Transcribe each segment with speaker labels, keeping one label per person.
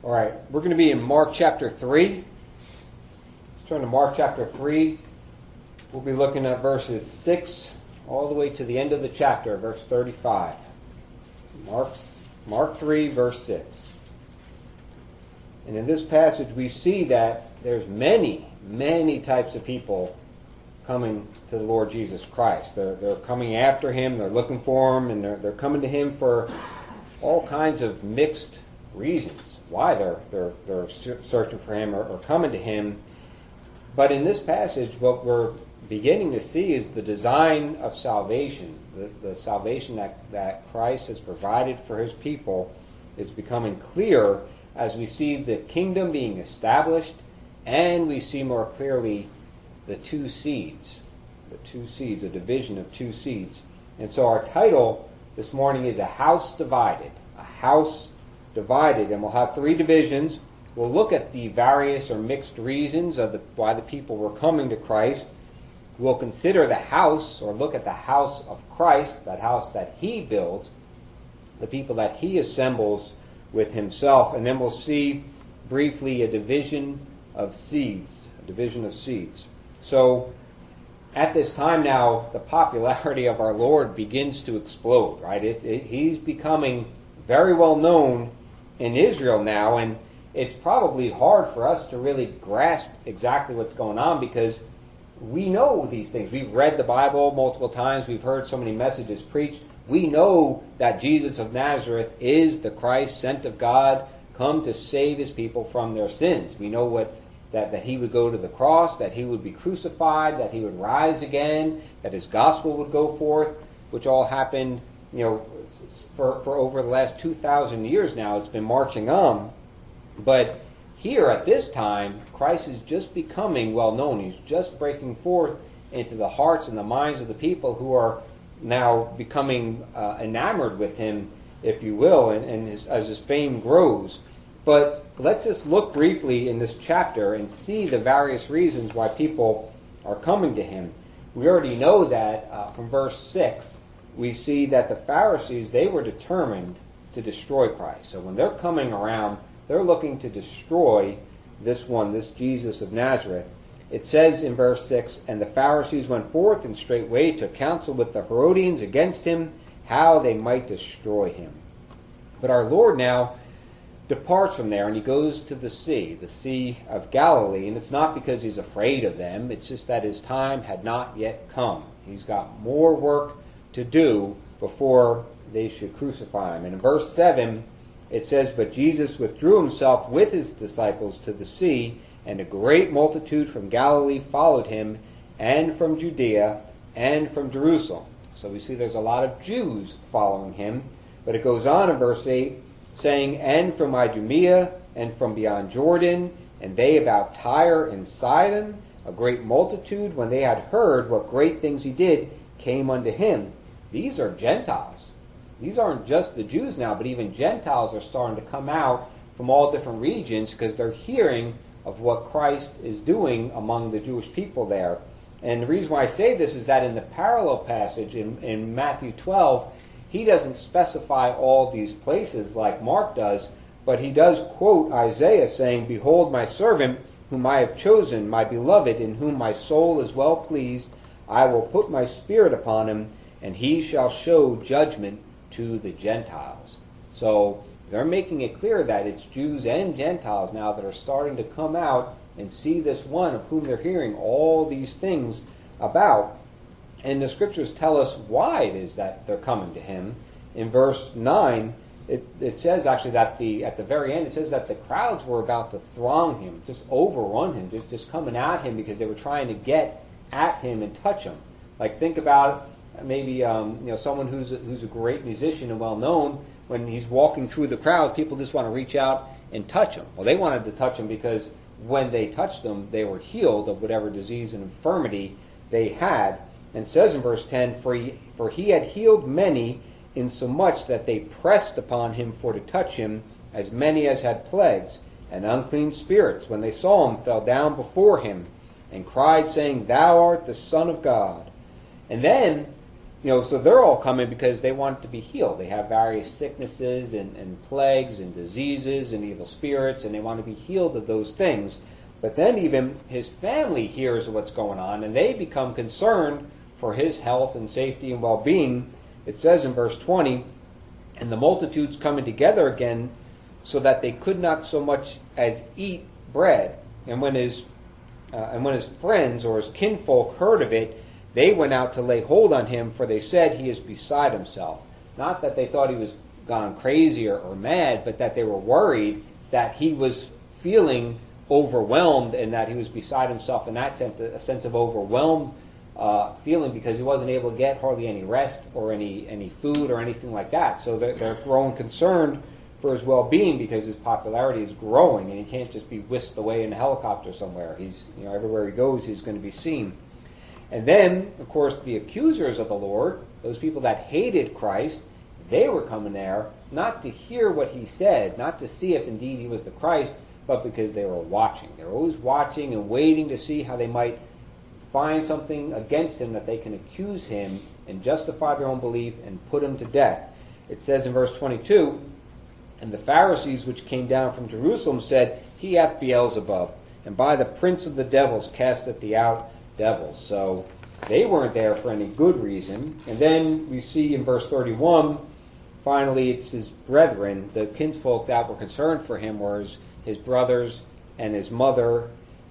Speaker 1: All right, we're going to be in Mark chapter 3. Let's turn to Mark chapter 3. We'll be looking at verses 6 all the way to the end of the chapter, verse 35. Mark 3, verse 6. And in this passage we see that there's many types of people coming to the Lord Jesus Christ. They're coming after Him, they're looking for Him, and they're coming to Him for all kinds of mixed reasons why they're searching for Him or coming to Him. But in this passage, what we're beginning to see is the design of salvation. The salvation that Christ has provided for His people is becoming clear as we see the kingdom being established, and we see more clearly the two seeds, a division of two seeds. And so our title this morning is A House Divided. A House Divided. And we'll have three divisions. We'll look at the various or mixed reasons of why the people were coming to Christ. We'll consider the house, or look at the house of Christ, that house that He builds, the people that He assembles with Himself. And then we'll see briefly a division of seeds. So at this time now, the popularity of our Lord begins to explode, right? He's becoming very well known in Israel now, and it's probably hard for us to really grasp exactly what's going on because we know these things. We've read the Bible multiple times. We've heard so many messages preached. We know that Jesus of Nazareth is the Christ sent of God, come to save His people from their sins. We know that He would go to the cross, that He would be crucified, that He would rise again, that His gospel would go forth, which all happened, for over the last 2,000 years now. It's been marching on. But here at this time, Christ is just becoming well known. He's just breaking forth into the hearts and the minds of the people who are now becoming enamored with Him, if you will, and as His fame grows. But let's just look briefly in this chapter and see the various reasons why people are coming to Him. We already know that from verse 6, we see that the Pharisees, they were determined to destroy Christ. So when they're coming around, they're looking to destroy this Jesus of Nazareth. It says in verse 6, "And the Pharisees went forth and straightway took counsel with the Herodians against Him, how they might destroy Him." But our Lord now departs from there and He goes to the Sea of Galilee. And it's not because He's afraid of them. It's just that His time had not yet come. He's got more work to do before they should crucify Him. And in verse 7, it says, "But Jesus withdrew Himself with His disciples to the sea, and a great multitude from Galilee followed Him, and from Judea, and from Jerusalem." So we see there's a lot of Jews following Him. But it goes on in verse 8, saying, "And from Idumea, and from beyond Jordan, and they about Tyre and Sidon, a great multitude, when they had heard what great things He did, came unto Him." These are Gentiles. These aren't just the Jews now, but even Gentiles are starting to come out from all different regions because they're hearing of what Christ is doing among the Jewish people there. And the reason why I say this is that in the parallel passage in Matthew 12, He doesn't specify all these places like Mark does, but He does quote Isaiah saying, "Behold my servant, whom I have chosen, my beloved, in whom my soul is well pleased. I will put my spirit upon Him, and He shall show judgment to the Gentiles." So they're making it clear that it's Jews and Gentiles now that are starting to come out and see this one of whom they're hearing all these things about. And the scriptures tell us why it is that they're coming to Him. In verse 9, it says actually that at the very end, it says that the crowds were about to throng Him, just overrun Him, just coming at Him because they were trying to get at Him and touch Him. Like think about maybe someone who's a great musician and well known. When he's walking through the crowd, people just want to reach out and touch Him. Well, they wanted to touch Him because when they touched Him, they were healed of whatever disease and infirmity they had. And it says in verse 10, For he had healed many, insomuch that they pressed upon Him for to touch Him, as many as had plagues and unclean spirits, when they saw Him, fell down before Him, and cried, saying, Thou art the Son of God. And then So they're all coming because they want to be healed. They have various sicknesses and plagues and diseases and evil spirits, and they want to be healed of those things. But then even his family hears what's going on, and they become concerned for his health and safety and well-being. It says in verse 20, "And the multitudes coming together again, so that they could not so much as eat bread. And when his friends or his kinfolk heard of it, they went out to lay hold on him, for they said, he is beside himself." Not that they thought he was gone crazy or mad, but that they were worried that he was feeling overwhelmed and that he was beside himself in that sense, a sense of overwhelmed feeling, because he wasn't able to get hardly any rest or any food or anything like that. So they're growing concerned for his well-being because his popularity is growing, and he can't just be whisked away in a helicopter somewhere. He's, everywhere he goes, he's going to be seen. And then, of course, the accusers of the Lord, those people that hated Christ, they were coming there not to hear what he said, not to see if indeed he was the Christ, but because they were watching. They were always watching and waiting to see how they might find something against him that they can accuse him and justify their own belief and put him to death. It says in verse 22, "And the Pharisees which came down from Jerusalem said, He hath Beelzebub, and by the prince of the devils casteth he out devils." So they weren't there for any good reason. And then we see in verse 31, finally it's his brethren, the kinsfolk that were concerned for him, were his brothers and his mother.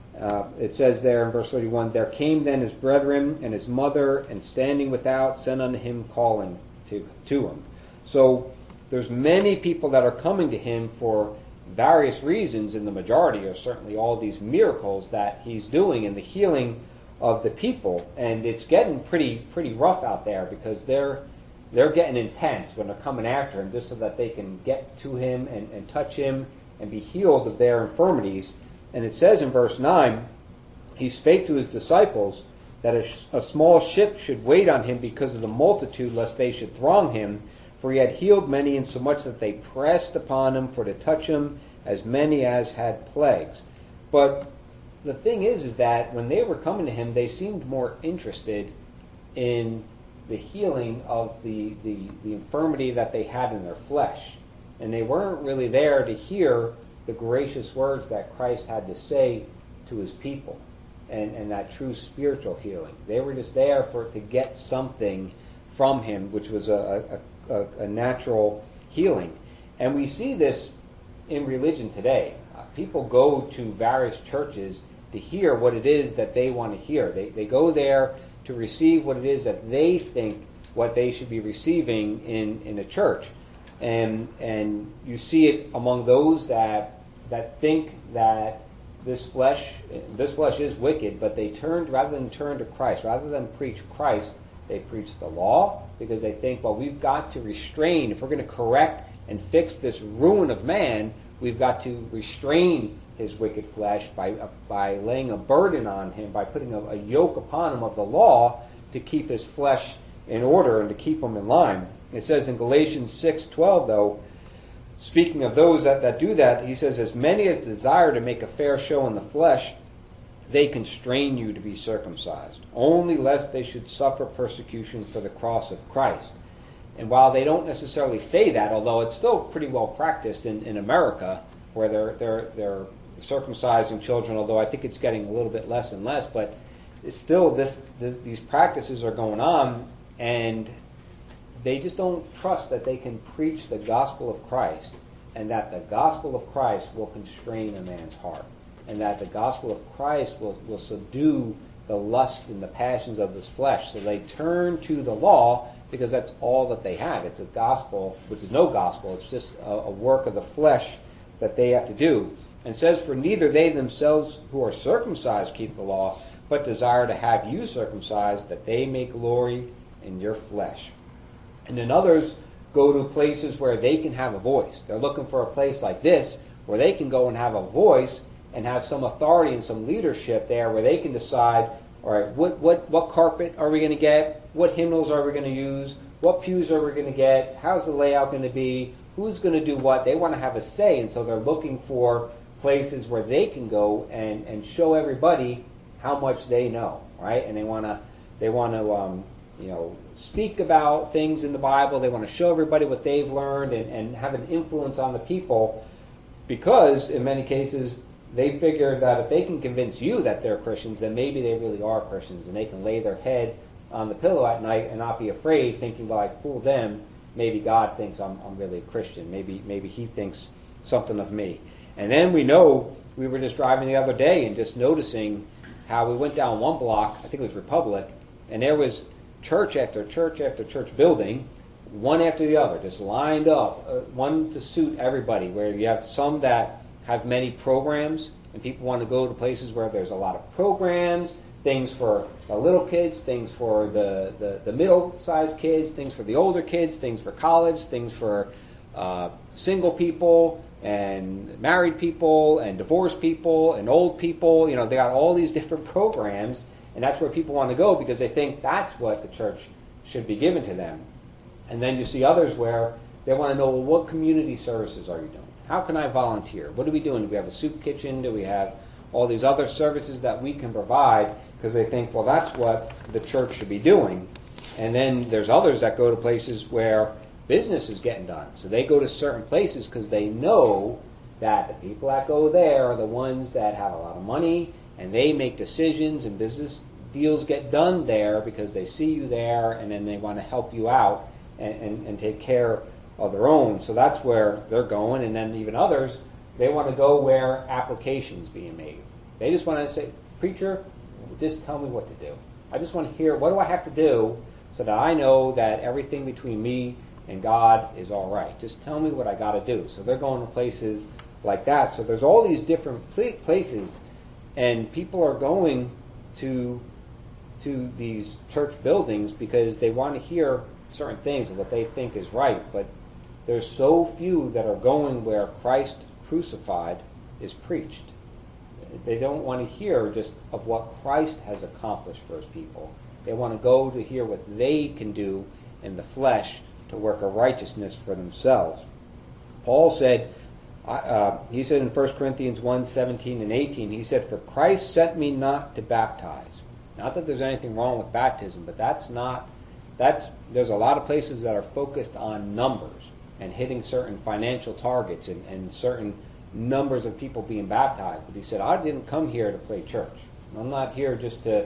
Speaker 1: It says there in verse 31, "There came then his brethren and his mother, and standing without sent unto him, calling to him." So there's many people that are coming to him for various reasons, and the majority are certainly all these miracles that he's doing and the healing of the people. And it's getting pretty rough out there, because they're getting intense when they're coming after him, just so that they can get to him and touch him and be healed of their infirmities. And it says in verse 9, "He spake to his disciples that a small ship should wait on him because of the multitude, lest they should throng him. For he had healed many, insomuch that they pressed upon him for to touch him, as many as had plagues." But the thing is that when they were coming to him, they seemed more interested in the healing of the infirmity that they had in their flesh. And they weren't really there to hear the gracious words that Christ had to say to his people, and that true spiritual healing. They were just there to get something from him, which was a natural healing. And we see this in religion today. People go to various churches to hear what it is that they want to hear. They go there to receive what it is that they think what they should be receiving in a church. And you see it among those that think that this flesh is wicked, but they rather than turn to Christ, rather than preach Christ, they preach the law, because they think, well, we've got to restrain. If we're going to correct and fix this ruin of man, we've got to restrain his wicked flesh by laying a burden on him, by putting a yoke upon him of the law to keep his flesh in order and to keep him in line. It says in Galatians 6:12, though, speaking of those that do that, he says, "As many as desire to make a fair show in the flesh, they constrain you to be circumcised, only lest they should suffer persecution for the cross of Christ." And while they don't necessarily say that, although it's still pretty well practiced in America, where they're circumcising children, although I think it's getting a little bit less and less, but it's still these practices are going on, and they just don't trust that they can preach the gospel of Christ, and that the gospel of Christ will constrain a man's heart, and that the gospel of Christ will subdue the lust and the passions of this flesh. So they turn to the law because that's all that they have. It's a gospel, which is no gospel. It's just a work of the flesh that they have to do. And it says, "For neither they themselves who are circumcised keep the law, but desire to have you circumcised, that they may glory in your flesh." And then others go to places where they can have a voice. They're looking for a place like this where they can go and have a voice and have some authority and some leadership there, where they can decide, all right, what carpet are we going to get? What hymnals are we going to use? What pews are we going to get? How's the layout going to be? Who's going to do what? They want to have a say, and so they're looking for places where they can go and show everybody how much they know, right? And they want to speak about things in the Bible. They want to show everybody what they've learned and have an influence on the people, because in many cases they figure that if they can convince you that they're Christians, then maybe they really are Christians, and they can lay their head on the pillow at night and not be afraid, thinking, well, I fooled them. Maybe God thinks I'm really a Christian. Maybe he thinks something of me. And then we were just driving the other day and just noticing how we went down one block, I think it was Republic, and there was church after church after church building, one after the other, just lined up, one to suit everybody, where you have some that have many programs, and people want to go to places where there's a lot of programs, things for the little kids, things for the middle-sized kids, things for the older kids, things for college, things for single people, and married people, and divorced people, and old people. They got all these different programs, and that's where people want to go because they think that's what the church should be given to them. And then you see others where they want to know, well, what community services are you doing? How can I volunteer? What are we doing? Do we have a soup kitchen? Do we have all these other services that we can provide? Because they think, well, that's what the church should be doing. And then there's others that go to places where business is getting done. So they go to certain places because they know that the people that go there are the ones that have a lot of money, and they make decisions and business deals get done there because they see you there, and then they want to help you out and take care of their own. So that's where they're going. And then even others, they want to go where applications being made. They just want to say, preacher, just tell me what to do. I just want to hear, what do I have to do so that I know that everything between me and God is all right. Just tell me what I got to do. So they're going to places like that. So there's all these different places, and people are going to these church buildings because they want to hear certain things of what they think is right. But there's so few that are going where Christ crucified is preached. They don't want to hear just of what Christ has accomplished for his people. They want to go to hear what they can do in the flesh to work a righteousness for themselves. Paul said, he said in 1 Corinthians 1:17 and 18, he said, "For Christ sent me not to baptize." Not that there's anything wrong with baptism, but there's a lot of places that are focused on numbers and hitting certain financial targets and certain numbers of people being baptized. But he said, I didn't come here to play church. I'm not here just to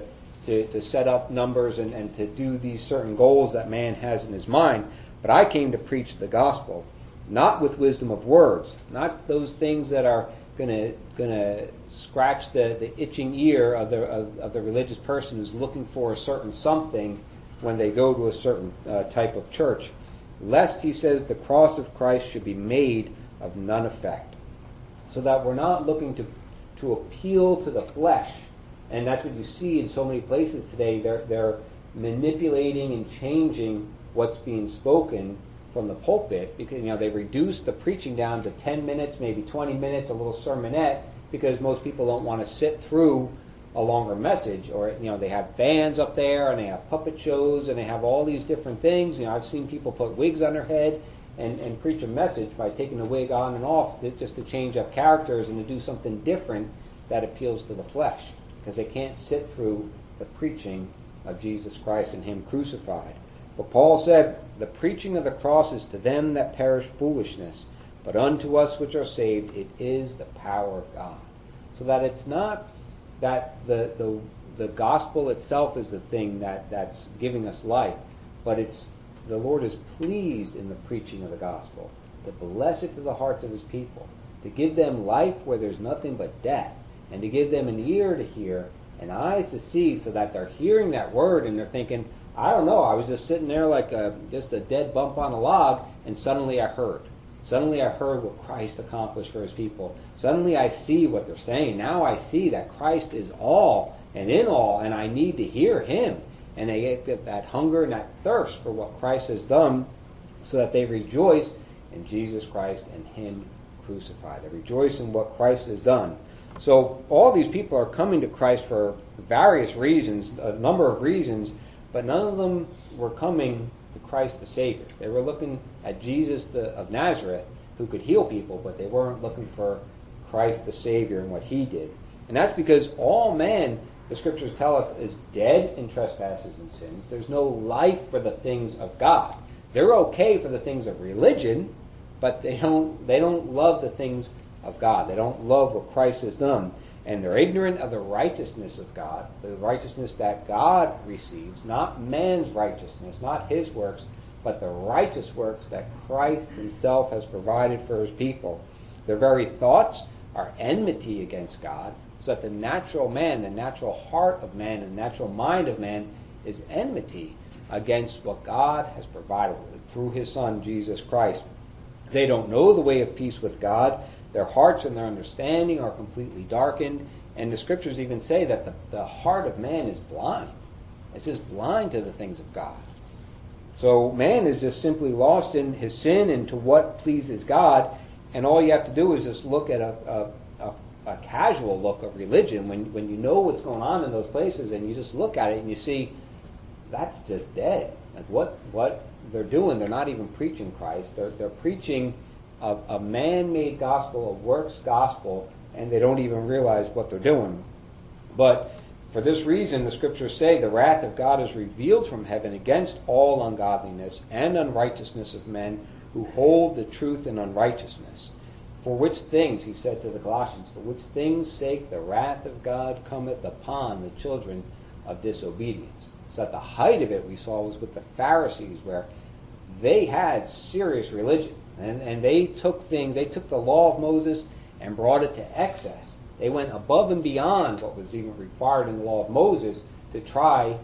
Speaker 1: set up numbers and to do these certain goals that man has in his mind. But I came to preach the gospel, not with wisdom of words, not those things that are going to scratch the itching ear of the religious person who's looking for a certain something when they go to a certain type of church. Lest, he says, the cross of Christ should be made of none effect. So that we're not looking to appeal to the flesh. And that's what you see in so many places today. They're manipulating and changing what's being spoken from the pulpit, because they reduce the preaching down to 10 minutes, maybe 20 minutes, a little sermonette, because most people don't want to sit through a longer message. Or they have bands up there, and they have puppet shows, and they have all these different things. I've seen people put wigs on their head and preach a message by taking the wig on and off just to change up characters and to do something different that appeals to the flesh, because they can't sit through the preaching of Jesus Christ and him crucified. But Paul said, the preaching of the cross is to them that perish foolishness, but unto us which are saved it is the power of God. So that it's not that the gospel itself is the thing that's giving us life, but it's the Lord is pleased in the preaching of the gospel, to bless it to the hearts of his people, to give them life where there's nothing but death, and to give them an ear to hear and eyes to see, so that they're hearing that word and they're thinking, I don't know, I was just sitting there like just a dead bump on a log, and suddenly I heard. Suddenly I heard what Christ accomplished for his people. Suddenly I see what they're saying. Now I see that Christ is all and in all, and I need to hear him. And they get that hunger and that thirst for what Christ has done, so that they rejoice in Jesus Christ and him crucified. They rejoice in what Christ has done. So all these people are coming to Christ for various reasons, a number of reasons, but none of them were coming to Christ the Savior. They were looking at Jesus of Nazareth, who could heal people, but they weren't looking for Christ the Savior and what he did. And that's because all men the scriptures tell us, is dead in trespasses and sins. There's no life for the things of God. They're okay for the things of religion, but they don't love the things of God. They don't love what Christ has done. And they're ignorant of the righteousness of God, the righteousness that God receives, not man's righteousness, not his works, but the righteous works that Christ himself has provided for his people. Their very thoughts are enmity against God, so that the natural man, the natural heart of man, and the natural mind of man is enmity against what God has provided through his Son, Jesus Christ. They don't know the way of peace with God. Their hearts and their understanding are completely darkened. And the scriptures even say that the heart of man is blind. It's just blind to the things of God. So man is just simply lost in his sin and to what pleases God. And all you have to do is just look at a casual look of religion when you know what's going on in those places, and you just look at it and you see that's just dead. Like what they're doing, they're not even preaching Christ. They're preaching a man-made gospel, a works gospel, and they don't even realize what they're doing. But for this reason, the scriptures say the wrath of God is revealed from heaven against all ungodliness and unrighteousness of men who hold the truth in unrighteousness. For which things, he said to the Colossians, for which things' sake the wrath of God cometh upon the children of disobedience. So at the height of it we saw was with the Pharisees, where they had serious religion. And they took the law of Moses and brought it to excess. They went above and beyond what was even required in the law of Moses to try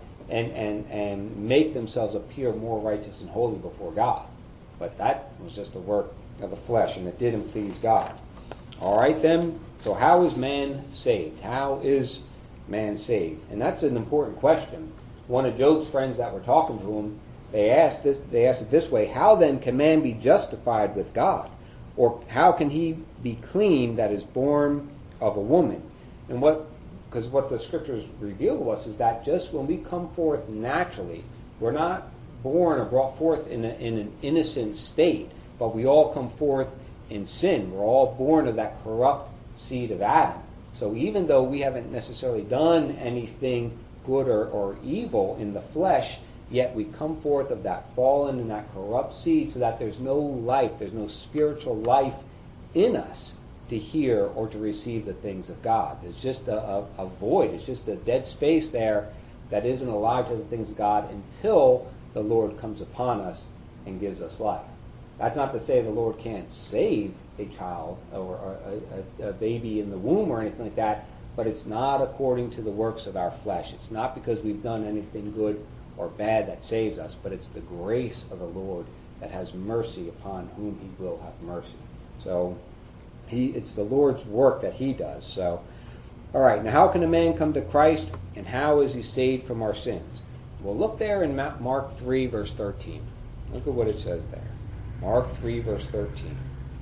Speaker 1: and make themselves appear more righteous and holy before God. But that was just the work of the flesh, and it didn't please God. All right, then, so how is man saved? How is man saved? And that's an important question. One of Job's friends that were talking to him, they asked it this way: how then can man be justified with God? Or how can he be clean that is born of a woman? And because what the scriptures reveal to us is that just when we come forth naturally, we're not born or brought forth in an innocent state, but we all come forth in sin. We're all born of that corrupt seed of Adam. So even though we haven't necessarily done anything good or evil in the flesh, yet we come forth of that fallen and that corrupt seed, so that there's no life, there's no spiritual life in us to hear or to receive the things of God. It's just a void. It's just a dead space there that isn't alive to the things of God until the Lord comes upon us and gives us life. That's not to say the Lord can't save a child or a baby in the womb or anything like that, but it's not according to the works of our flesh. It's not because we've done anything good or bad that saves us, but it's the grace of the Lord that has mercy upon whom he will have mercy. So it's the Lord's work that he does. So, all right, now how can a man come to Christ, and how is he saved from our sins? Well, look there in Mark 3, verse 13. Look at what it says there. Mark 3, verse 13.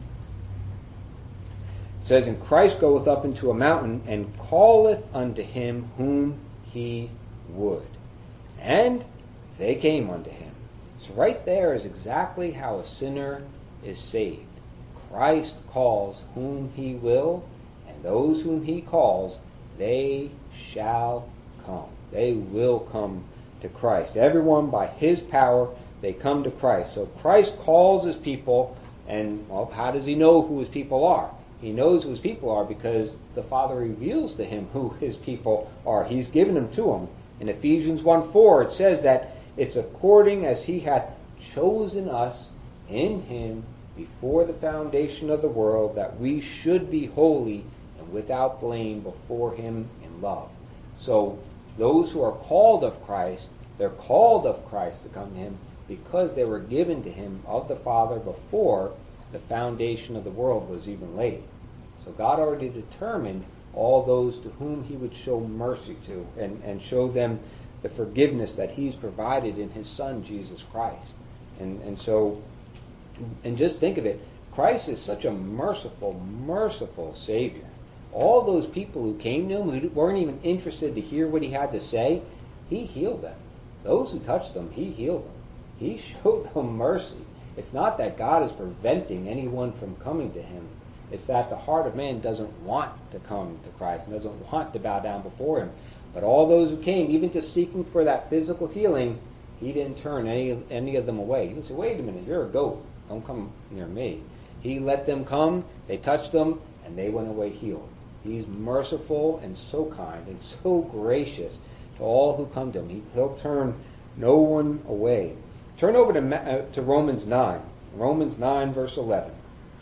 Speaker 1: It says, and Christ goeth up into a mountain, and calleth unto him whom he would. And they came unto him. So right there is exactly how a sinner is saved. Christ calls whom he will, and those whom he calls, they shall come. They will come to Christ. Everyone, by his power, they come to Christ. So Christ calls his people, and well, how does he know who his people are? He knows who his people are because the Father reveals to him who his people are. He's given them to him. In Ephesians 1:4, it says that it's according as he hath chosen us in him before the foundation of the world, that we should be holy and without blame before him in love. So those who are called of Christ, they're called of Christ to come to him because they were given to him of the Father before the foundation of the world was even laid. So God already determined all those to whom he would show mercy to and show them the forgiveness that he's provided in his Son, Jesus Christ. And just think of it. Christ is such a merciful, merciful Savior. All those people who came to him, who weren't even interested to hear what he had to say, he healed them. Those who touched them, he healed them. He showed them mercy. It's not that God is preventing anyone from coming to him. It's that the heart of man doesn't want to come to Christ and doesn't want to bow down before him. But all those who came, even just seeking for that physical healing, he didn't turn any of them away. He didn't say, wait a minute, you're a goat. Don't come near me. He let them come, they touched them, and they went away healed. He's merciful and so kind and so gracious to all who come to him. He'll turn no one away. Turn over to Romans 9. Romans 9, verse 11.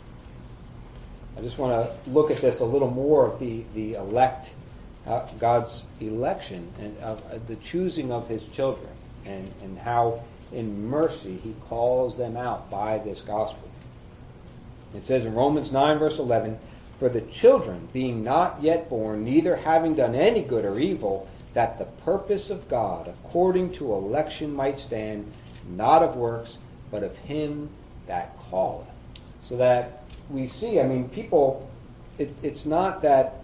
Speaker 1: I just want to look at this a little more of the elect, God's election and the choosing of his children, and how in mercy he calls them out by this gospel. It says in Romans 9, verse 11, for the children, being not yet born, neither having done any good or evil, that the purpose of God according to election might stand, not of works, but of him that calleth. So that we see, people, it's not that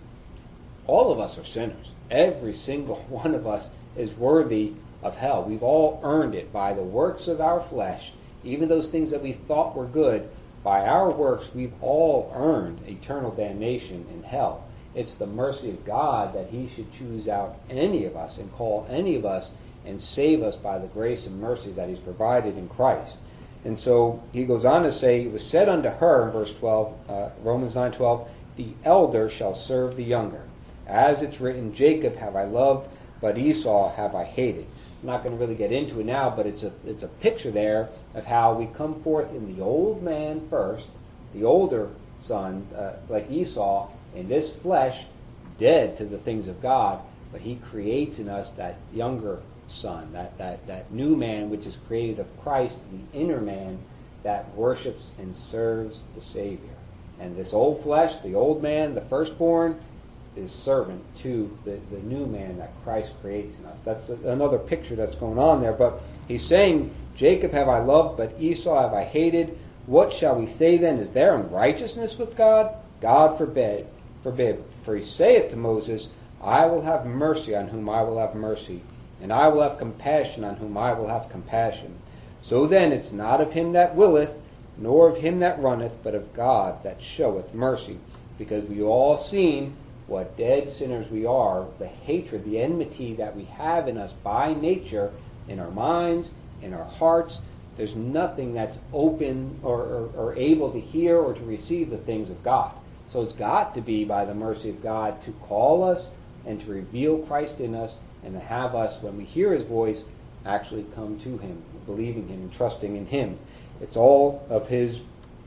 Speaker 1: all of us are sinners. Every single one of us is worthy of hell. We've all earned it by the works of our flesh. Even those things that we thought were good, by our works, we've all earned eternal damnation in hell. It's the mercy of God that he should choose out any of us and call any of us and save us by the grace and mercy that he's provided in Christ. And so he goes on to say, it was said unto her, in verse 12, Romans 9:12, the elder shall serve the younger. As it's written, Jacob have I loved, but Esau have I hated. I'm not going to really get into it now, but it's a picture there of how we come forth in the old man first, the older son, like Esau, in this flesh, dead to the things of God, but he creates in us that younger son, that new man which is created of Christ, the inner man that worships and serves the Savior. And this old flesh, the old man, the firstborn, is servant to the new man that Christ creates in us. That's another picture that's going on there. But he's saying, Jacob have I loved, but Esau have I hated. What shall we say then? Is there unrighteousness with God? God forbid. For he saith to Moses, I will have mercy on whom I will have mercy, and I will have compassion on whom I will have compassion. So then it's not of him that willeth, nor of him that runneth, but of God that showeth mercy. Because we all seen what dead sinners we are, the hatred, the enmity that we have in us by nature, in our minds, in our hearts. There's nothing that's open or able to hear or to receive the things of God. So it's got to be by the mercy of God to call us and to reveal Christ in us, and to have us, when we hear his voice, actually come to him, believing him and trusting in him. It's all of his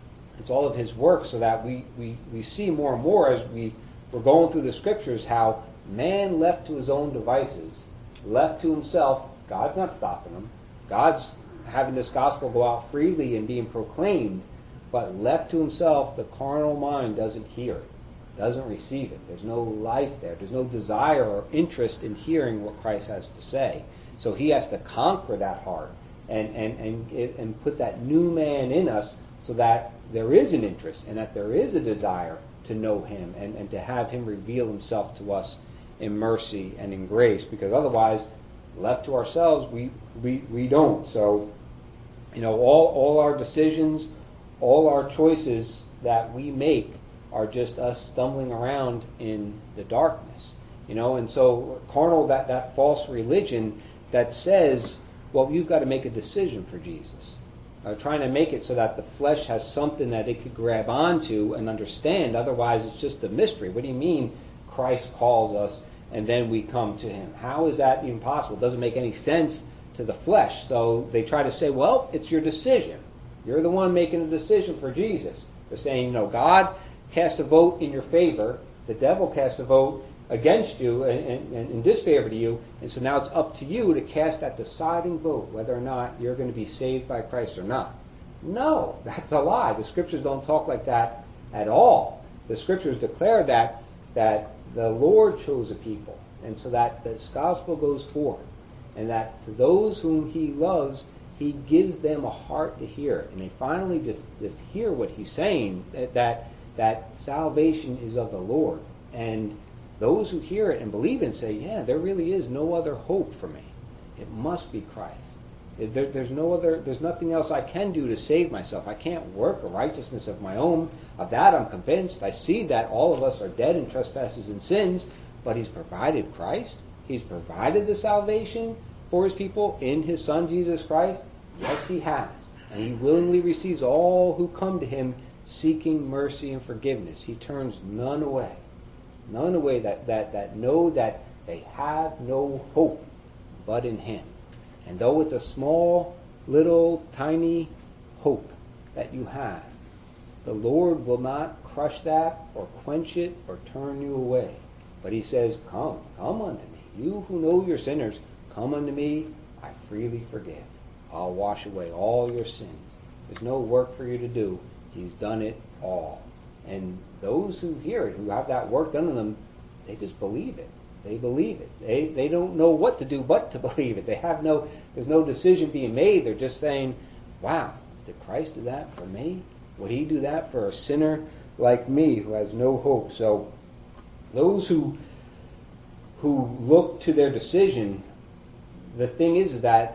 Speaker 1: work, so that we see more and more as we're going through the scriptures how man left to his own devices, left to himself, God's not stopping him. God's having this gospel go out freely and being proclaimed, but left to himself, the carnal mind doesn't hear it, doesn't receive it. There's no life there. There's no desire or interest in hearing what Christ has to say. So he has to conquer that heart and put that new man in us, so that there is an interest and that there is a desire to know him and to have him reveal himself to us in mercy and in grace. Because otherwise, left to ourselves, we don't. So, all our decisions, all our choices that we make are just us stumbling around in the darkness. And so carnal, that false religion that says, well, you've got to make a decision for Jesus. Trying to make it so that the flesh has something that it could grab onto and understand. Otherwise, it's just a mystery. What do you mean Christ calls us and then we come to him? How is that even possible? It doesn't make any sense to the flesh. So they try to say, well, it's your decision. You're the one making a decision for Jesus. They're saying, God cast a vote in your favor. The devil cast a vote against you and in disfavor to you. And so now it's up to you to cast that deciding vote whether or not you're going to be saved by Christ or not. No, that's a lie. The scriptures don't talk like that at all. The scriptures declare that the Lord chose a people, and so that this gospel goes forth, and that to those whom he loves, he gives them a heart to hear it. And they finally just hear what he's saying, that salvation is of the Lord. And those who hear it and believe and say, yeah, there really is no other hope for me. It must be Christ. There's nothing else I can do to save myself. I can't work a righteousness of my own. Of that I'm convinced. I see that all of us are dead in trespasses and sins. but he's provided Christ. He's provided the salvation for his people in his Son, Jesus Christ. Yes, he has. And he willingly receives all who come to him seeking mercy and forgiveness. He turns none away. None away that know that they have no hope but in him. And though it's a small, little, tiny hope that you have, the Lord will not crush that or quench it or turn you away. But he says, come unto me. You who know you're sinners, come unto me. I freely forgive. I'll wash away all your sins. There's no work for you to do. He's done it all. And those who hear it, who have that work done on them, they just believe it. They believe it. They don't know what to do but to believe it. There's no decision being made. They're just saying, wow, did Christ do that for me? Would he do that for a sinner like me who has no hope? So those who look to their decision, the thing is that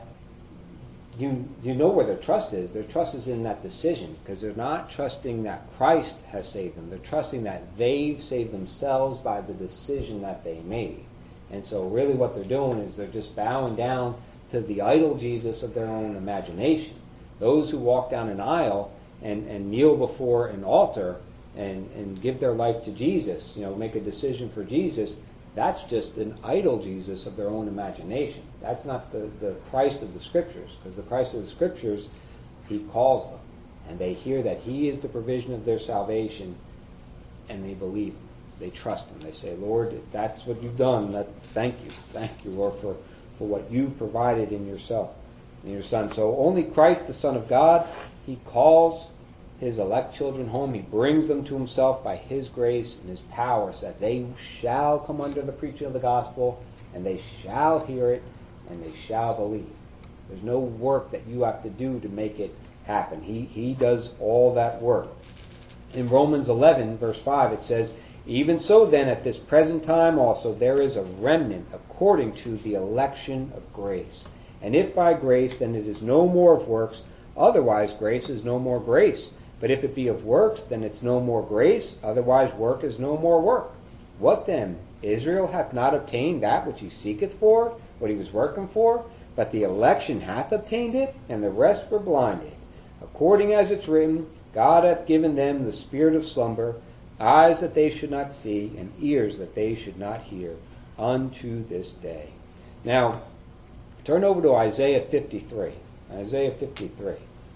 Speaker 1: you know where their trust is. Their trust is in that decision, because they're not trusting that Christ has saved them. They're trusting that they've saved themselves by the decision that they made. And so really what they're doing is they're just bowing down to the idol Jesus of their own imagination. Those who walk down an aisle and kneel before an altar and give their life to Jesus, make a decision for Jesus, that's just an idol Jesus of their own imagination. That's not the Christ of the Scriptures, because the Christ of the Scriptures, he calls them, and they hear that he is the provision of their salvation, and they believe him. They trust him. They say, Lord, if that's what you've done, thank you, Lord, for what you've provided in yourself, in your Son. So only Christ, the Son of God, he calls his elect children home. He brings them to himself by his grace and his power, so that they shall come under the preaching of the gospel, and they shall hear it, and they shall believe. There's no work that you have to do to make it happen. He does all that work. In Romans 11, verse 5, it says, even so then, at this present time also, there is a remnant according to the election of grace. And if by grace, then it is no more of works, otherwise grace is no more grace. But if it be of works, then it's no more grace, otherwise work is no more work. What then? Israel hath not obtained that which he seeketh for, what he was working for, but the election hath obtained it, and the rest were blinded. According as it's written, God hath given them the spirit of slumber, eyes that they should not see, and ears that they should not hear, unto this day. Now, turn over to Isaiah 53. Isaiah 53.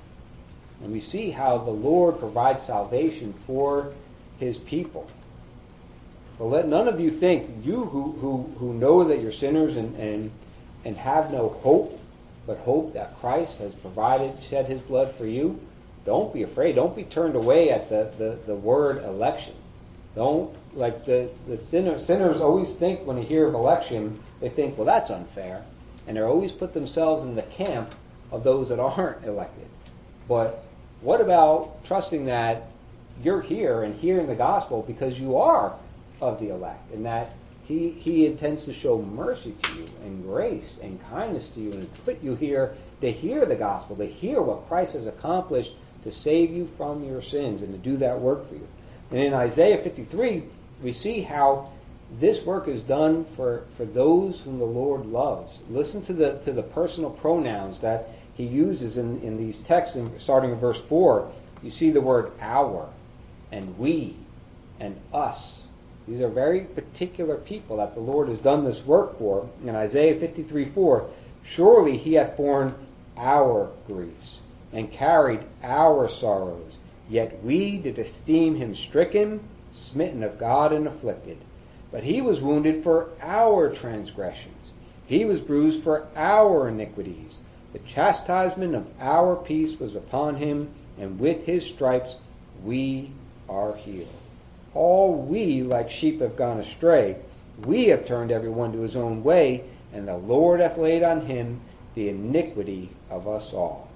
Speaker 1: And we see how the Lord provides salvation for his people. But let none of you think, you who know that you're sinners and have no hope, but hope that Christ has provided, shed his blood for you. Don't be afraid. Don't be turned away at the word election. Don't, like the sinners always think when they hear of election, they think, well, that's unfair. And they always put themselves in the camp of those that aren't elected. But what about trusting that you're here and hearing the gospel because you are of the elect, and that he intends to show mercy to you and grace and kindness to you and put you here to hear the gospel, to hear what Christ has accomplished to save you from your sins and to do that work for you. And in Isaiah 53, we see how this work is done for those whom the Lord loves. Listen to the personal pronouns that he uses in these texts, starting in verse 4. You see the word our and we and us. These are very particular people that the Lord has done this work for. In Isaiah 53:4, surely he hath borne our griefs and carried our sorrows, yet we did esteem him stricken, smitten of God, and afflicted. But he was wounded for our transgressions. He was bruised for our iniquities. The chastisement of our peace was upon him, and with his stripes we are healed. All we like sheep have gone astray. We have turned every one to his own way, and the Lord hath laid on him the iniquity of us all.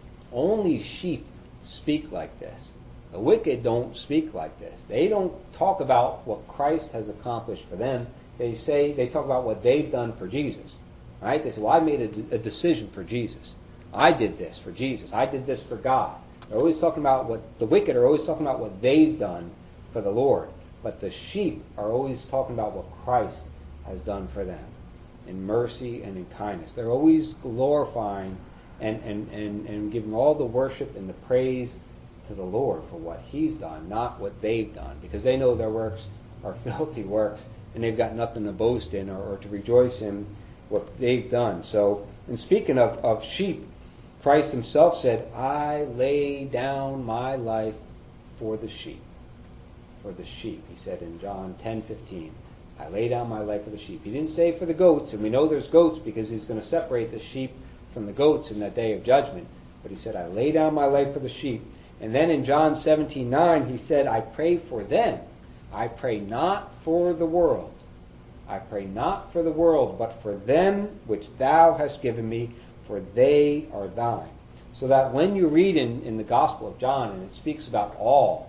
Speaker 1: Only sheep speak like this. The wicked don't speak like this. They don't talk about what Christ has accomplished for them. They talk about what they've done for Jesus. Right? They say, well, I made a decision for Jesus. I did this for Jesus. I did this for God. They're always talking about the wicked are always talking about what they've done for the Lord. But the sheep are always talking about what Christ has done for them in mercy and in kindness. They're always glorifying and giving all the worship and the praise to the Lord for what He's done, not what they've done, because they know their works are filthy works and they've got nothing to boast in or to rejoice in what they've done. So, and speaking of sheep, Christ Himself said, I lay down my life for the sheep. For the sheep, He said in John 10:15. I lay down my life for the sheep. He didn't say for the goats, and we know there's goats because He's going to separate the sheep from the goats in that day of judgment. But He said, I lay down my life for the sheep. And then in John 17:9, He said, I pray for them. I pray not for the world. I pray not for the world, but for them which Thou hast given me, for they are Thine. So that when you read in the Gospel of John, and it speaks about all,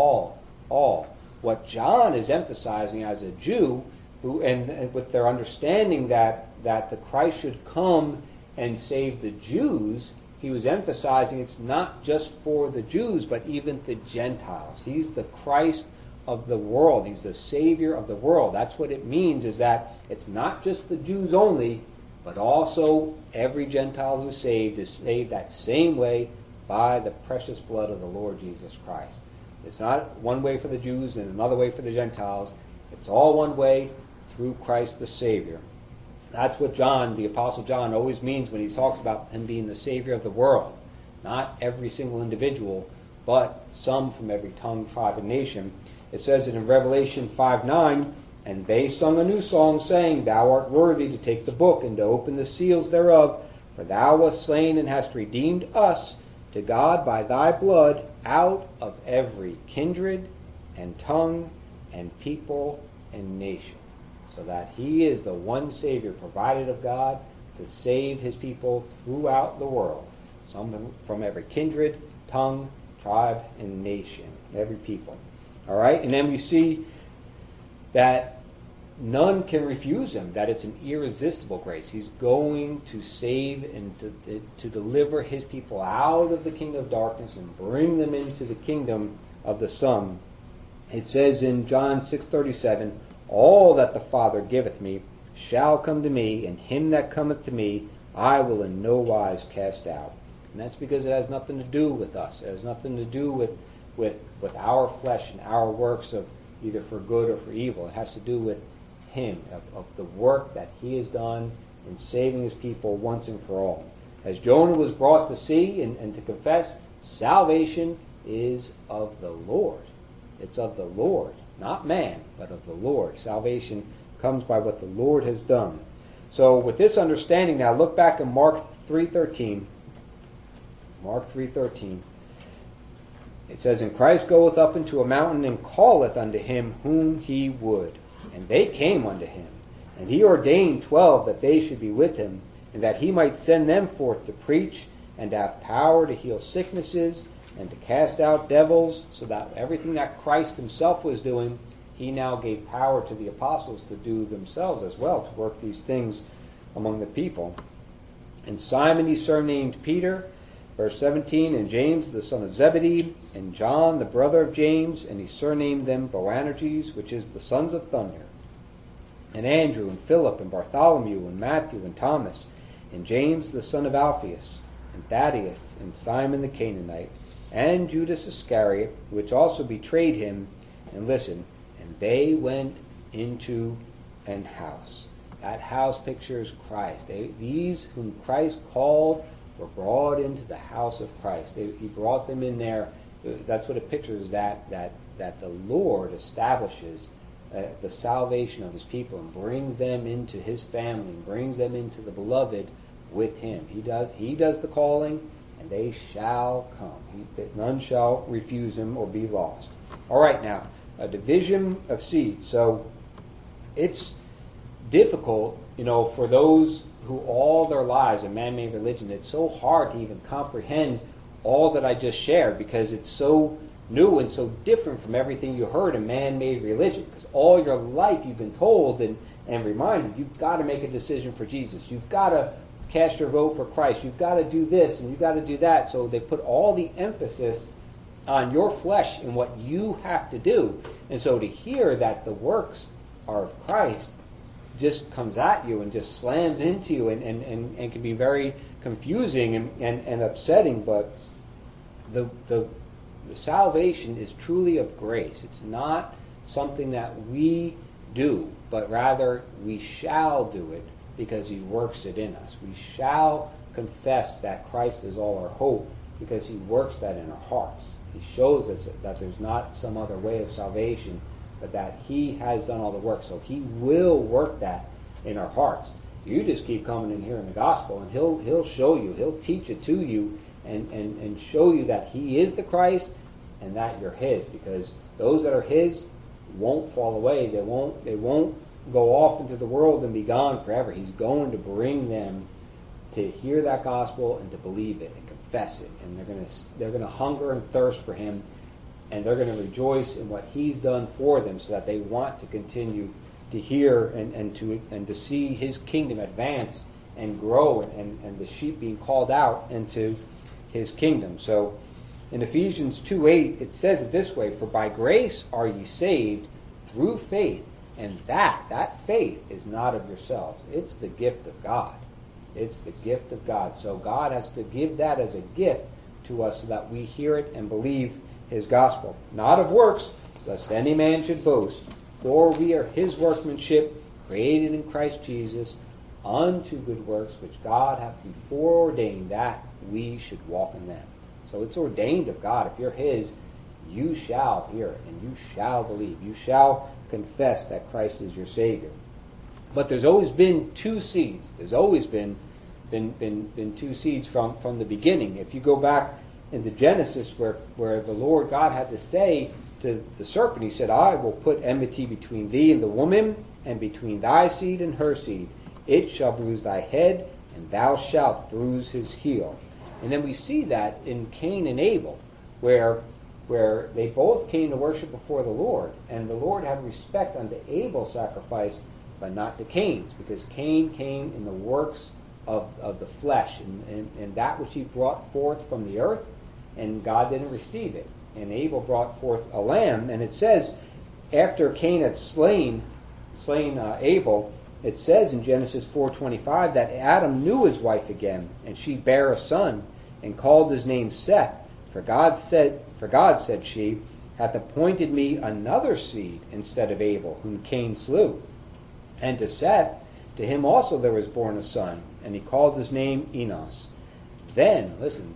Speaker 1: what John is emphasizing as a Jew, who and with their understanding that the Christ should come and save the Jews, he was emphasizing it's not just for the Jews, but even the Gentiles. He's the Christ of the world. He's the Savior of the world. That's what it means, is that it's not just the Jews only, but also every Gentile who's saved is saved that same way by the precious blood of the Lord Jesus Christ. It's not one way for the Jews and another way for the Gentiles. It's all one way through Christ the Savior. That's what John, the Apostle John, always means when he talks about Him being the Savior of the world. Not every single individual, but some from every tongue, tribe, and nation. It says it in Revelation 5:9, and they sung a new song, saying, Thou art worthy to take the book and to open the seals thereof, for Thou wast slain and hast redeemed us to God by Thy blood out of every kindred and tongue and people and nation. So that He is the one Savior provided of God to save His people throughout the world. Some from every kindred, tongue, tribe, and nation. Every people. All right? And then we see that none can refuse Him, that it's an irresistible grace. He's going to save and to deliver His people out of the kingdom of darkness and bring them into the kingdom of the Son. It says in John 6:37, All that the Father giveth me shall come to me, and him that cometh to me I will in no wise cast out. And that's because it has nothing to do with us. It has nothing to do with our flesh and our works of either for good or for evil. It has to do with Him, of the work that He has done in saving His people once and for all. As Jonah was brought to see and to confess, salvation is of the Lord. It's of the Lord, not man, but of the Lord. Salvation comes by what the Lord has done. So with this understanding now, look back in Mark 3:13. Mark 3:13. It says, And Christ goeth up into a mountain, and calleth unto Him whom He would. And they came unto Him. And He ordained 12 that they should be with Him, and that He might send them forth to preach, and to have power to heal sicknesses, and to cast out devils, so that everything that Christ Himself was doing, He now gave power to the apostles to do themselves as well, to work these things among the people. And Simon He surnamed Peter, verse 17, and James the son of Zebedee, and John the brother of James, and He surnamed them Boanerges, which is the sons of thunder, and Andrew, and Philip, and Bartholomew, and Matthew, and Thomas, and James the son of Alphaeus, and Thaddeus, and Simon the Canaanite, and Judas Iscariot, which also betrayed Him. And listen, and they went into an house. That house pictures Christ. These whom Christ called were brought into the house of Christ. He brought them in there. That's what it pictures, that the Lord establishes the salvation of His people and brings them into His family, and brings them into the beloved with Him. He does the calling, and they shall come. None shall refuse Him or be lost. All right, now, a division of seeds. So it's difficult, for those who all their lives in man-made religion, it's so hard to even comprehend all that I just shared, because it's so new and so different from everything you heard in man-made religion. Because all your life you've been told and reminded, you've got to make a decision for Jesus. You've got to cast your vote for Christ. You've got to do this and you've got to do that. So they put all the emphasis on your flesh and what you have to do. And so to hear that the works are of Christ just comes at you and just slams into you and can be very confusing and upsetting. But the salvation is truly of grace. It's not something that we do, but rather we shall do it because he works it in us. We shall confess that Christ is all our hope because he works that in our hearts. He shows us that there's not some other way of salvation, but that he has done all the work. So he will work that in our hearts. You just keep coming in here in the gospel, and he'll show you, he'll teach it to you, and show you that he is the Christ and that you're his, because those that are his won't fall away. They won't go off into the world and be gone forever. He's going to bring them to hear that gospel and to believe it and confess it, and they're going to hunger and thirst for him, and they're going to rejoice in what he's done for them, so that they want to continue to hear and to see his kingdom advance and grow, and the sheep being called out into his kingdom. So in Ephesians 2:8 it says it this way: "For by grace are ye saved through faith, and that faith is not of yourselves." It's the gift of God. It's the gift of God. So God has to give that as a gift to us so that we hear it and believe his gospel. Not of works, lest any man should boast. For we are his workmanship, created in Christ Jesus, unto good works, which God hath before ordained that we should walk in them. So it's ordained of God. If you're his, you shall hear it, and you shall believe. You shall confess that Christ is your Savior. But there's always been two seeds. There's always been two seeds from the beginning. If you go back into Genesis, where the Lord God had to say to the serpent, he said, "I will put enmity between thee and the woman, and between thy seed and her seed. It shall bruise thy head, and thou shalt bruise his heel." And then we see that in Cain and Abel, where they both came to worship before the Lord, and the Lord had respect unto Abel's sacrifice, but not to Cain's, because Cain came in the works of the flesh, and that which he brought forth from the earth, and God didn't receive it. And Abel brought forth a lamb, and it says, after Cain had slain Abel, it says in Genesis 4:25 that Adam knew his wife again, and she bare a son, and called his name Seth. For God said, she hath appointed me another seed instead of Abel, whom Cain slew. And to Seth, to him also there was born a son, and he called his name Enos. Then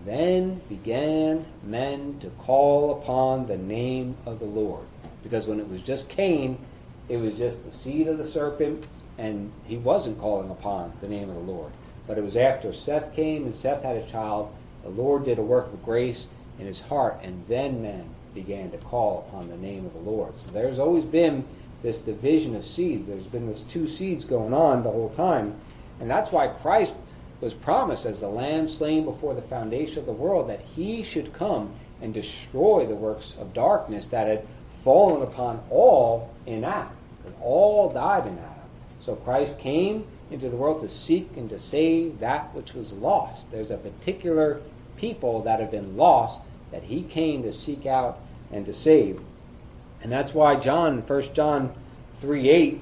Speaker 1: began men to call upon the name of the Lord. Because when it was just Cain, it was just the seed of the serpent, and he wasn't calling upon the name of the Lord. But it was after Seth came and Seth had a child, the Lord did a work of grace in his heart, and then men began to call upon the name of the Lord. So there's always been this division of seeds. There's been this two seeds going on the whole time. And that's why Christ was promised as the lamb slain before the foundation of the world, that he should come and destroy the works of darkness that had fallen upon all in Adam. And all died in Adam. So Christ came into the world to seek and to save that which was lost. There's a particular people that have been lost that he came to seek out and to save. And that's why John, 1 John 3:8,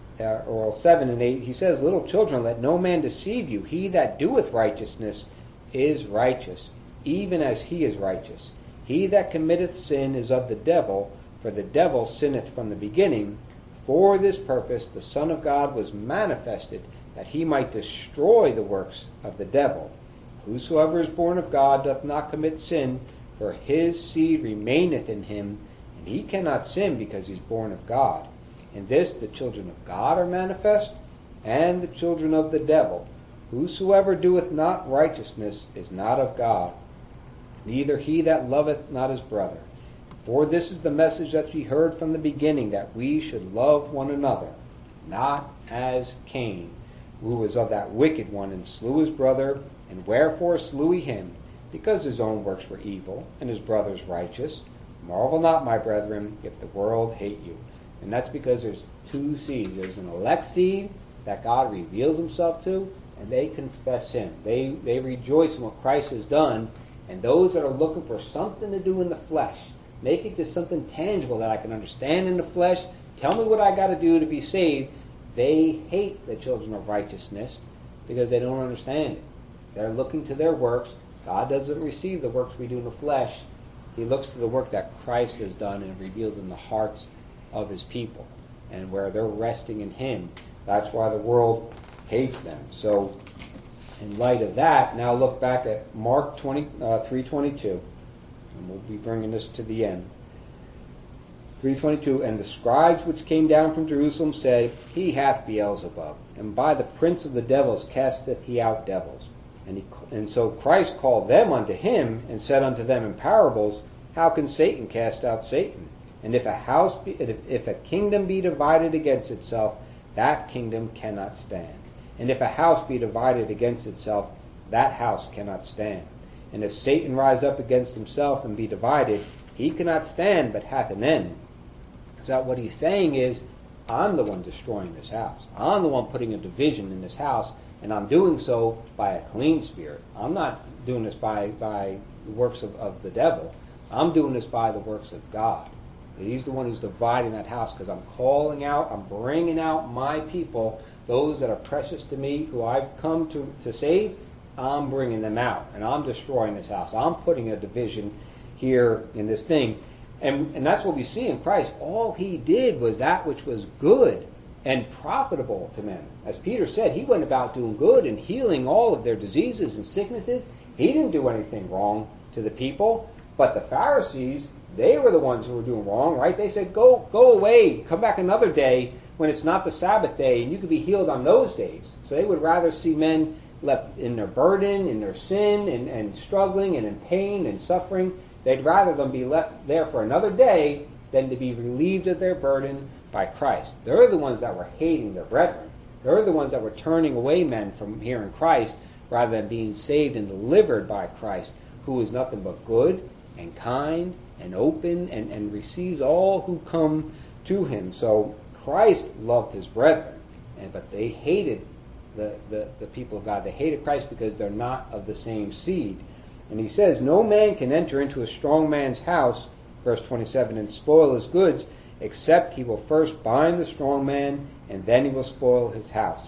Speaker 1: or 7 and 8, he says, "Little children, let no man deceive you. He that doeth righteousness is righteous, even as he is righteous. He that committeth sin is of the devil, for the devil sinneth from the beginning. For this purpose the Son of God was manifested, that he might destroy the works of the devil. Whosoever is born of God doth not commit sin, for his seed remaineth in him, and he cannot sin because he is born of God. In this the children of God are manifest, and the children of the devil. Whosoever doeth not righteousness is not of God, neither he that loveth not his brother. For this is the message that ye heard from the beginning, that we should love one another, not as Cain, who was of that wicked one, and slew his brother. And wherefore slew he him? Because his own works were evil, and his brother's righteous. Marvel not, my brethren, if the world hate you." And that's because there's two seeds. There's an elect seed that God reveals himself to, and they confess him. They rejoice in what Christ has done. And those that are looking for something to do in the flesh, Make it just something tangible that I can understand in the flesh. Tell me what I got to do to be saved. They hate the children of righteousness because they don't understand it. They're looking to their works. God doesn't receive the works we do in the flesh. He looks to the work that Christ has done and revealed in the hearts of his people. And where they're resting in him, that's why the world hates them. So, in light of that, now look back at Mark 3:22, and we'll be bringing this to the end. 3:22, and the scribes which came down from Jerusalem said, He hath Beelzebub, and by the prince of the devils casteth he out devils. And so Christ called them unto him, and said unto them in parables, How can Satan cast out Satan? And if a kingdom be divided against itself, that kingdom cannot stand. And if a house be divided against itself, that house cannot stand. And if Satan rise up against himself and be divided, he cannot stand, but hath an end. So what he's saying is, I'm the one destroying this house. I'm the one putting a division in this house, and I'm doing so by a clean spirit. I'm not doing this by the works of the devil. I'm doing this by the works of God. He's the one who's dividing that house, because I'm calling out, I'm bringing out my people, those that are precious to me, who I've come to save. I'm bringing them out, and I'm destroying this house. I'm putting a division here in this thing. And that's what we see in Christ. All he did was that which was good and profitable to men. As Peter said, he went about doing good and healing all of their diseases and sicknesses. He didn't do anything wrong to the people. But the Pharisees, they were the ones who were doing wrong, right? They said, go away, come back another day when it's not the Sabbath day, and you could be healed on those days. So they would rather see men left in their burden, in their sin, and struggling, and in pain and suffering. They'd rather them be left there for another day than to be relieved of their burden by Christ. They're the ones that were hating their brethren. They're the ones that were turning away men from hearing Christ rather than being saved and delivered by Christ, who is nothing but good and kind and open and receives all who come to him. So Christ loved his brethren, but they hated the people of God. They hated Christ because they're not of the same seed. And he says, no man can enter into a strong man's house, verse 27, and spoil his goods, except he will first bind the strong man, and then he will spoil his house.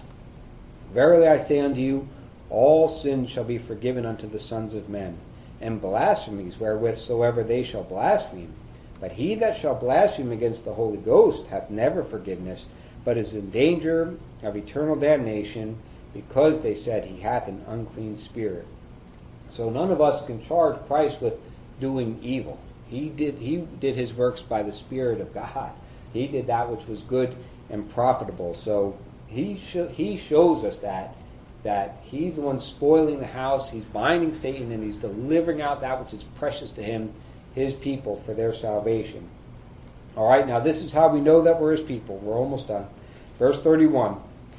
Speaker 1: Verily I say unto you, all sins shall be forgiven unto the sons of men, and blasphemies wherewith soever they shall blaspheme. But he that shall blaspheme against the Holy Ghost hath never forgiveness, but is in danger of eternal damnation, because they said he hath an unclean spirit. So none of us can charge Christ with doing evil. He did his works by the Spirit of God. He did that which was good and profitable. So he shows us that he's the one spoiling the house. He's binding Satan, and he's delivering out that which is precious to him, his people, for their salvation. All right, now this is how we know that we're his people. We're almost done. Verse 31.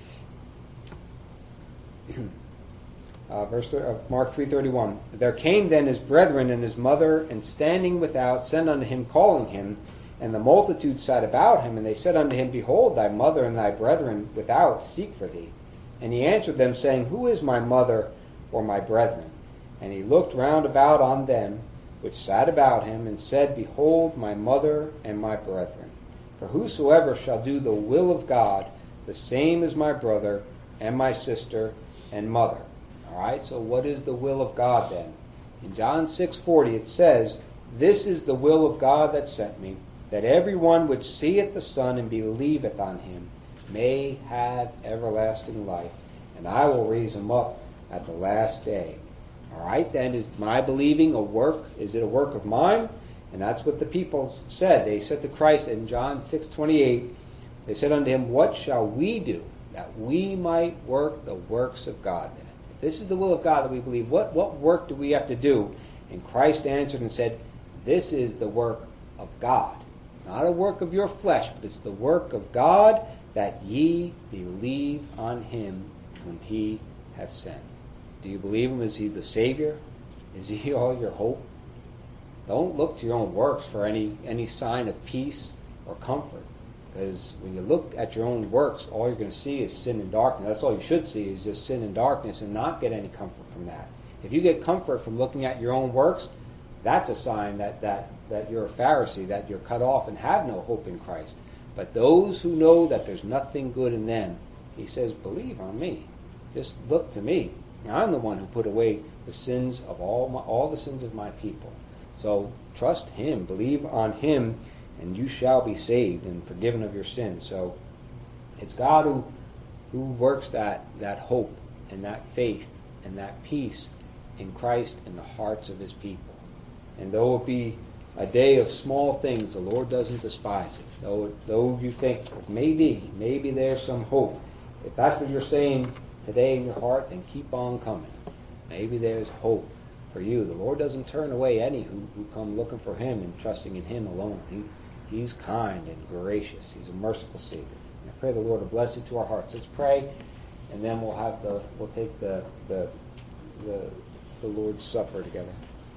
Speaker 1: Mark 3:31. There came then his brethren and his mother, and standing without, sent unto him, calling him. And the multitude sat about him, and they said unto him, Behold, thy mother and thy brethren without seek for thee. And he answered them, saying, Who is my mother or my brethren? And he looked round about on them which sat about him, and said, Behold, my mother and my brethren. For whosoever shall do the will of God, the same is my brother and my sister and mother. All right, so what is the will of God then? In John 6:40 it says, This is the will of God that sent me, that every one which seeth the Son and believeth on him may have everlasting life, and I will raise him up at the last day. All right, then, is my believing a work? Is it a work of mine? And that's what the people said. They said to Christ in John 6:28, they said unto him, What shall we do that we might work the works of God? Then, if this is the will of God that we believe, what work do we have to do? And Christ answered and said, This is the work of God. It's not a work of your flesh, but it's the work of God, that ye believe on him whom he hath sent. Do you believe him? Is he the Savior? Is he all your hope? Don't look to your own works for any sign of peace or comfort. Because when you look at your own works, all you're going to see is sin and darkness. That's all you should see, is just sin and darkness, and not get any comfort from that. If you get comfort from looking at your own works, that's a sign that you're a Pharisee, that you're cut off and have no hope in Christ. But those who know that there's nothing good in them, he says, believe on me. Just look to me. I'm the one who put away the sins of all the sins of my people. So trust him, believe on him, and you shall be saved and forgiven of your sins. So it's God who works that hope and that faith and that peace in Christ in the hearts of his people. And though it be a day of small things, the Lord doesn't despise it. Though you think maybe there's some hope. If that's what you're saying today in your heart, then keep on coming. Maybe there's hope for you. The Lord doesn't turn away any who come looking for him and trusting in him alone. He's kind and gracious. He's a merciful Savior. And I pray the Lord will bless it to our hearts. Let's pray, and then we'll take the Lord's Supper together.